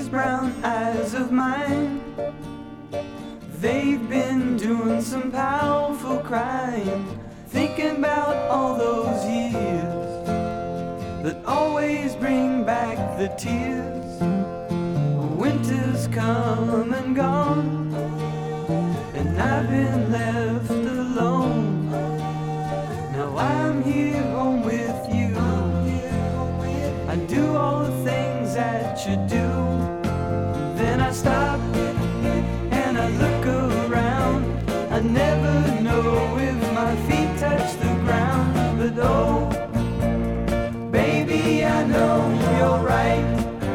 brown eyes of mine, they've been doing some powerful crying, thinking about all those years that always bring back the tears. Winter's come and gone, and I've been left alone. Now I'm here home with you. I do all the things that you do. Then I stop and I look around. I never know if my feet touch the ground. But oh, baby, I know you're right.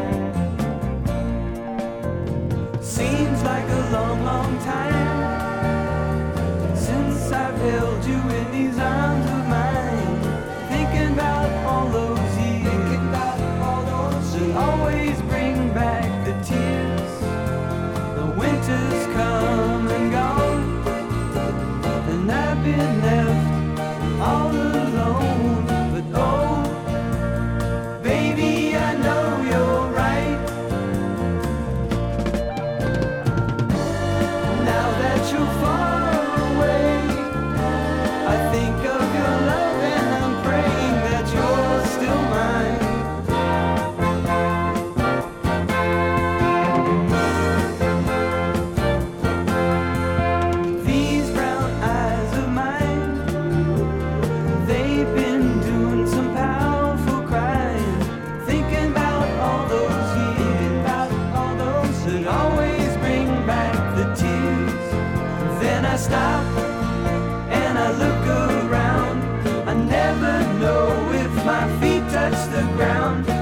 Seems like a long, long time since I've held you in these arms of mine. Thinking about all those years that always bring back the tears. The winter's come and gone, and I've been left all alone. But oh, baby, I know you're right. Now that you're far away, I think of your love and I'm praying that you're still mine. These brown eyes of mine, they've been doing some powerful crying, thinking about all those years, about all those that always bring back the tears. Then I stop and I look around. I never know if my feet touch the ground.